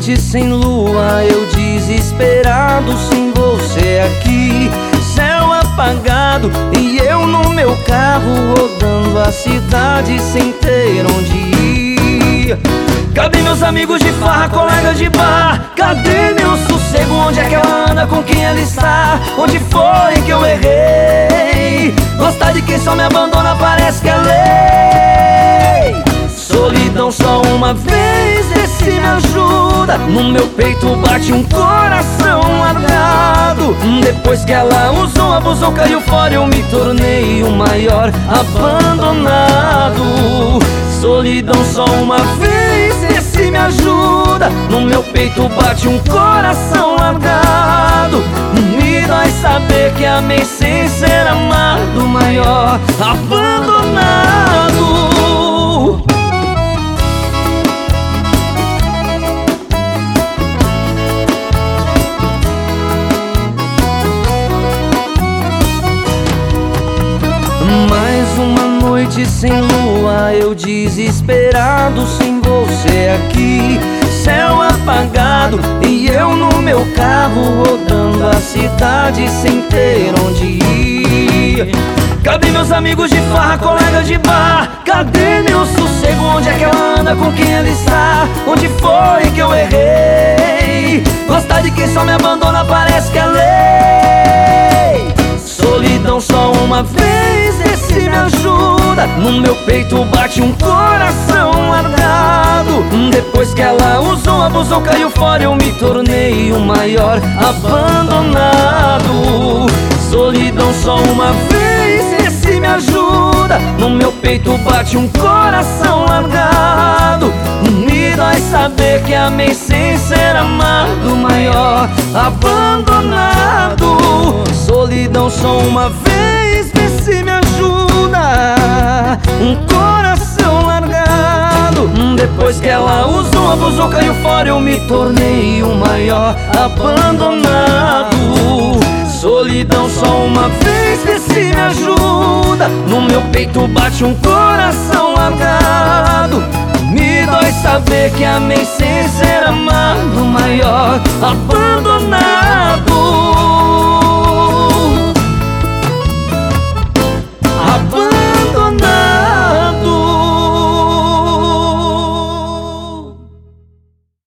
noite sem lua, eu desesperado sem você aqui. Céu apagado e eu no meu carro rodando a cidade sem ter onde ir. Cadê meus amigos de farra, colegas de bar? Cadê meu sossego? Onde é que ela anda? Com quem ela está? Onde foi que eu errei? Gostar de quem só me abandona parece que é lei. Solidão só uma vez, vê se me ajuda. No meu peito bate um coração largado. Depois que ela usou, abusou, caiu fora, eu me tornei o maior abandonado. Solidão só uma vez, vê se me ajuda. No meu peito bate um coração largado. Me dói saber que amei sem ser amado, maior abandonado. Mais uma noite sem lua, eu desesperado sem você aqui. Céu apagado e eu no meu carro rodando a cidade sem ter onde ir. Cadê meus amigos de farra, colegas de bar? Cadê meu sossego? Onde é que ela anda? Com quem ela está? Onde foi que eu errei? Gostar de quem só me abandona parece que é lei. Solidão só uma vez, vê se me ajuda. No meu peito bate um coração largado. Depois que ela usou, abusou, caiu fora, eu me tornei o maior abandonado. Solidão só uma vez, vê se me ajuda. No meu peito bate um coração largado. Me dói saber que amei sem ser amado, maior abandonado. Solidão só uma vez, vê se me ajuda. Um coração largado. Depois que ela usou, abusou, caiu fora, eu me tornei o maior abandonado. Solidão só uma vez, vê se me ajuda. No meu peito bate um coração largado. Me dói saber que amei sem ser amado, maior abandonado.